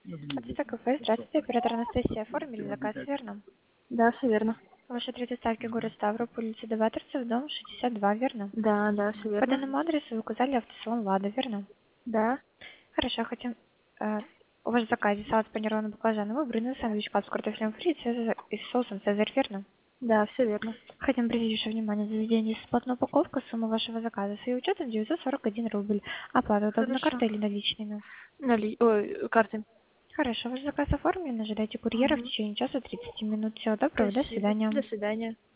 Это кафе. Здравствуйте, оператор Анастасия. Оформили заказ, верно? Да, все верно. Ваши третьи ставки город Ставрополь, улица Новаторцев, дом 62, верно? Да, да, все По верно. данному адресу вы указали автосалон «Лада», верно? Да. Хорошо, хотим... у вас в заказе салат с панированным баклажаном, выбранный сэндвич пап с картофелем фри и с соусом «Цезарь», верно? Да, все верно. Хотим обратить ваше внимание на заведение бесплатная упаковка, сумма вашего заказа с ее учетом 941 рубль. Оплата удобна Хорошо. картой или наличными? Ой, карты. Хорошо, ваш заказ оформлен, ожидайте курьера в Угу. течение часа 30 минут. Всего доброго, до Спасибо. свидания. До свидания.